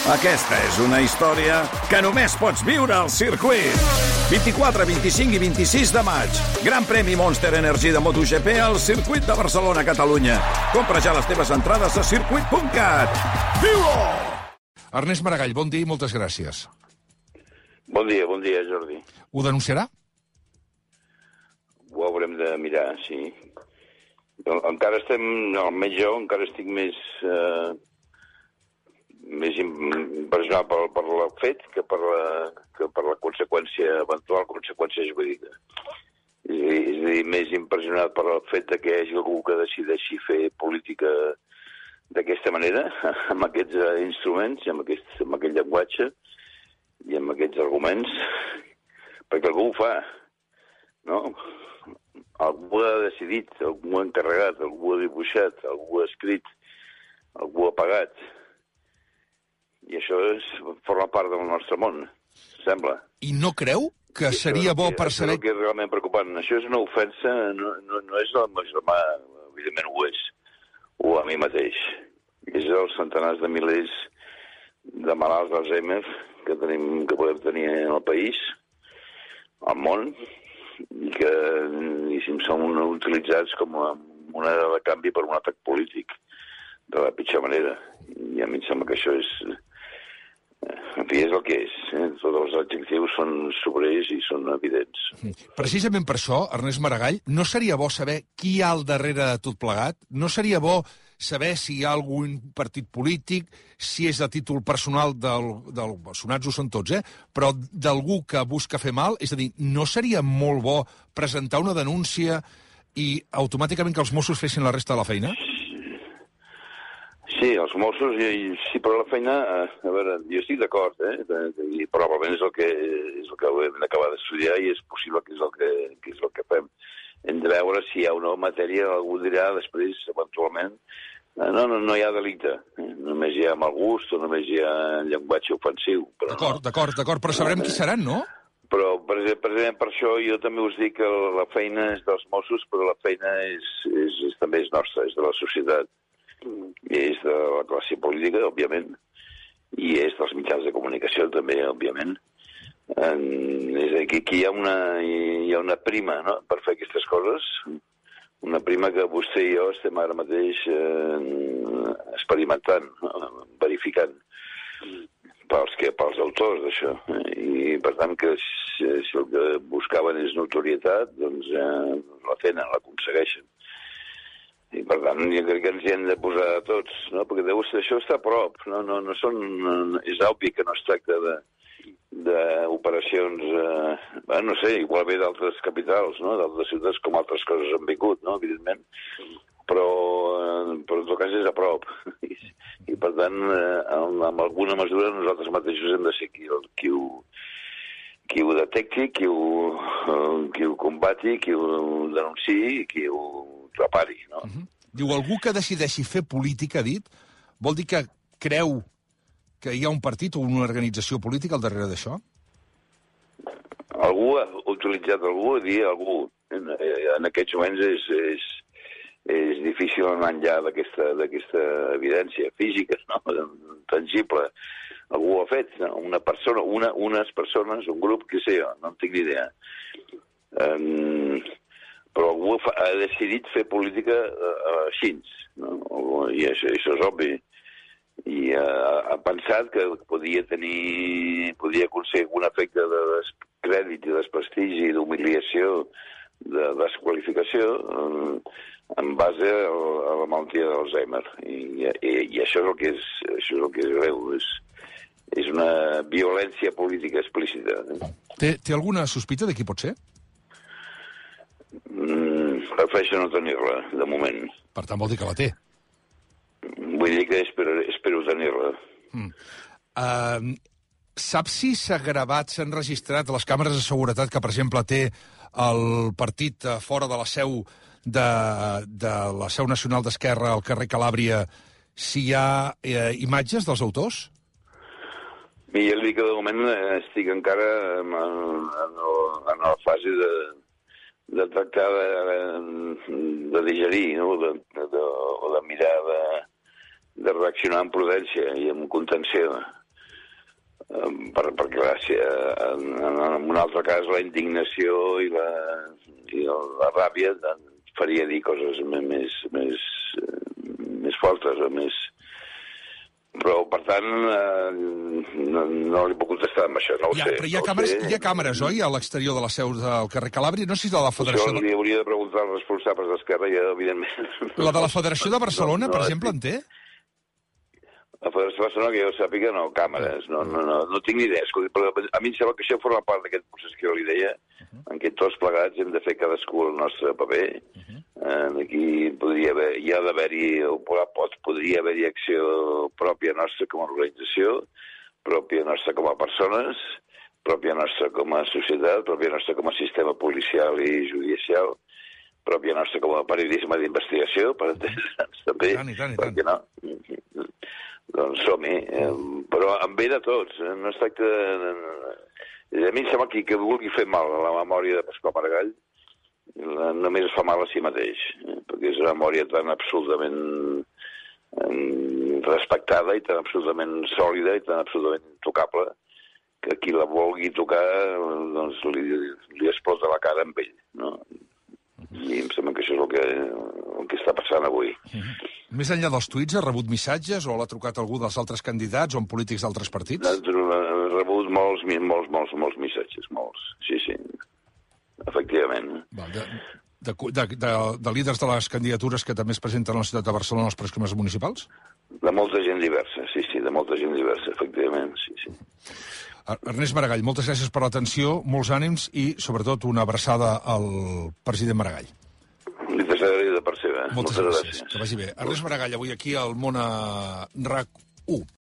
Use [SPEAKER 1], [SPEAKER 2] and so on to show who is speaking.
[SPEAKER 1] Aquesta és una història que només pots viure al circuit. 24, 25 i 26 de maig. Gran premi Monster Energy de MotoGP al circuit de Barcelona, Catalunya. Compra ja les teves entrades a circuit.cat. Viu-ho!
[SPEAKER 2] Ernest Maragall, bon dia i moltes gràcies.
[SPEAKER 3] Bon dia, Jordi.
[SPEAKER 2] Ho denunciarà?
[SPEAKER 3] Ho haurem de mirar, sí. Encara estem, almenys jo, encara estic més impressionat per el fet que per la conseqüència, eventual conseqüència jurídica. És a dir, més impressionat per el fet que hi hagi algú que decideixi fer política d'aquesta manera, amb aquests instruments, amb aquest llenguatge i amb aquests arguments, perquè algú ho fa, no? Algú ha decidit, algú ha encarregat, algú ha dibuixat, algú ha escrit, algú ha pagat. I això forma part del nostre món, sembla.
[SPEAKER 2] I no creu que seria bo per saber...
[SPEAKER 3] Això és el que és realment preocupant. Això és una ofensa, no és el meu germà, evidentment ho és, o a mi mateix. És els centenars de milers de malalts d'Alzheimer que podem tenir en el país, al món, i que, diguéssim, són utilitzats com a moneda de canvi per un atac polític, de la pitjor manera. I a mi em sembla que això és... En fi, és el que és. Tots els adjectius són sobrers i són evidents.
[SPEAKER 2] Precisament per això, Ernest Maragall, no seria bo saber qui hi ha al darrere de tot plegat? No seria bo saber si hi ha algun partit polític, si és de títol personal del sonats ho són tots, però d'algú que busca fer mal? És a dir, no seria molt bo presentar una denúncia i automàticament que els Mossos fessin la resta de la feina?
[SPEAKER 3] Sí, els Mossos, sí, però la feina, a veure, jo estic d'acord, i probablement és el que hem d'acabar d'estudiar i és possible que és el que fem. Hem de veure si hi ha una matèria, algú dirà després, eventualment, no hi ha delicte, només hi ha mal gust o només hi ha llenguatge ofensiu.
[SPEAKER 2] D'acord, però sabrem qui seran, no?
[SPEAKER 3] Però, precisament per això, jo també us dic que la feina és dels Mossos, però la feina també és nostra, és de la societat. I és de la classe política, òbviament, i és dels mitjans de comunicació, també, òbviament. És a dir, que hi ha una prima, no?, per fer aquestes coses, una prima que vostè i jo estem ara mateix experimentant, verificant, pels autors d'això. I, per tant, que si el que buscaven és notorietat, doncs la tenen, l'aconsegueixen. I, per tant, jo crec que ens hi hem de posar a tots, no? Perquè això està a prop. És obvi que no es tracta d'operacions, no sé, igual bé d'altres capitals, no? D'altres ciutats com altres coses han vingut, no? Evidentment. Però en tot cas és a prop. I per tant, amb alguna mesura nosaltres mateixos hem de ser qui ho detecti, qui ho combati, qui ho denunciï i qui ho repari, no?
[SPEAKER 2] Diu, algú que decideixi fer política, ha dit, vol dir que creu que hi ha un partit o una organització política al darrere d'això?
[SPEAKER 3] Algú ha utilitzat dir algú. En aquests moments és difícil anar enllà d'aquesta evidència física, no? Tangible. Algú ho ha fet, no? Una persona, unes persones, un grup, què sé jo, no en tinc ni idea. Però algú ha decidit fer política així, no? I això és obvi. I ha pensat que podia aconseguir un efecte de descrèdit i desprestigi, d'humiliació, de desqualificació, en base a la malaltia d'Alzheimer. I això és el que és greu. És una violència política explícita.
[SPEAKER 2] Té alguna sospita de qui pot ser?
[SPEAKER 3] Prefereixo no tenir-la, de moment.
[SPEAKER 2] Per tant, vol dir que la té.
[SPEAKER 3] Vull dir que espero tenir-la.
[SPEAKER 2] Sap si s'ha gravat, s'han registrat les càmeres de seguretat que, per exemple, té el partit fora de la seu nacional d'Esquerra al carrer Calàbria, si hi ha imatges dels autors?
[SPEAKER 3] Jo li dic que de moment estic encara en la fase de tractar de digerir, no? O de mirar de reaccionar amb prudència i amb contenció. perquè en un altre cas la indignació i la ràbia faria dir coses més fortes o més... Però, per tant, no li puc contestar amb això, no ho sé.
[SPEAKER 2] Però hi ha càmeres, oi, a l'exterior de la seu del carrer Calàbria? No sé si de la Federació...
[SPEAKER 3] Això li hauria de preguntar als responsables d'Esquerra, ja, evidentment.
[SPEAKER 2] La de la Federació de Barcelona, per exemple, en té?
[SPEAKER 3] La Federació de Barcelona, que jo sàpiga, no, càmeres, no tinc ni idea. Escolti, però a mi em sembla que això forma part d'aquest procés que jo li deia, en què tots plegats hem de fer cadascú el nostre paper. Aquí podria haver-hi acció pròpia nostra com a organització, pròpia nostra com a persones, pròpia nostra com a societat, pròpia nostra com a sistema policial i judicial, pròpia nostra com a periodisme d'investigació, per entendre'ns també. Per què no? Doncs som-hi. Però em ve de tots. No es tracta... A mi em sembla que qui vulgui fer mal a la memòria de Pasqual Maragall només es fa mal a si mateix, perquè és una memòria tan absolutament respectada i tan absolutament sòlida i tan absolutament intocable que qui la vulgui tocar doncs li explota la cara amb ell, no? I em sembla que això és el que està passant avui.
[SPEAKER 2] Més enllà dels tuits, ha rebut missatges o l'ha trucat algú dels altres candidats o en polítics d'altres partits?
[SPEAKER 3] Ha rebut molts missatges, molts, sí. Efectivament.
[SPEAKER 2] De líders de les candidatures que també es presenten a la ciutat de Barcelona als pròxims municipals?
[SPEAKER 3] De molta gent diversa, sí, de molta gent diversa, efectivament, sí.
[SPEAKER 2] Ernest Maragall, moltes gràcies per l'atenció, molts ànims i, sobretot, una abraçada al president Maragall.
[SPEAKER 3] Li desagraïda de part seva.
[SPEAKER 2] Moltes gràcies. Que vagi bé. Ernest Maragall, avui aquí al Món RAC1.